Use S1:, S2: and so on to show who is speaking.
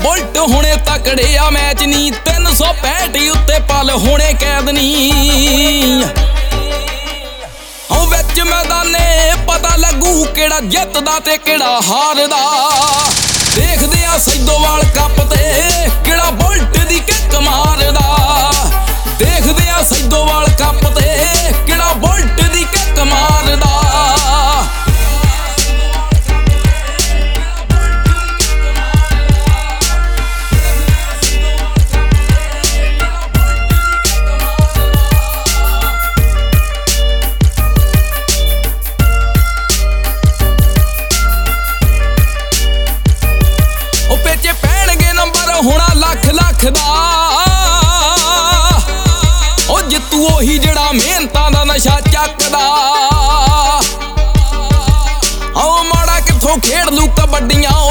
S1: bullet ਹੁਣੇ ਤਕੜੇ ਆ ਮੈਚ ਨੀ 365 ਉੱਤੇ ਪਲ ਹੁਣੇ ਕੈਦ ਨੀ ਉਹ ਵਿੱਚ ਮੈਦਾਨੇ ਪਤਾ ਲੱਗੂ ਕਿਹੜਾ ਜਿੱਤਦਾ ਤੇ ਕਿਹੜਾ ਹਾਰਦਾ ਦੇਖਦੇ ਆ ਸੈਦੋਵਾਲ ਕੱਪ ਤੇ ਕਿਹੜਾ ਬੁਲਟ ਦੀ ਕਿੱਕ ਮਾਰਦਾ ਦੇਖਦੇ ਆ ਸੈਦੋਵਾਲ ਕੱਪ ਤੇ ਕਿਹੜਾ ਬੁਲਟ ਦੀ ਕਿੱਕ ਮਾਰਦਾ ਹੋਣਾ ਲੱਖ ਲੱਖ ਦਾ ਉਹ ਜਿੱਤੂ ਉਹੀ ਜਿਹੜਾ ਮਿਹਨਤਾਂ ਦਾ ਨਸ਼ਾ ਚੱਕਦਾ ਉਹ ਮਾੜਾ ਕਿੱਥੋਂ ਖੇਡ ਲੂ ਕਬੱਡੀਆਂ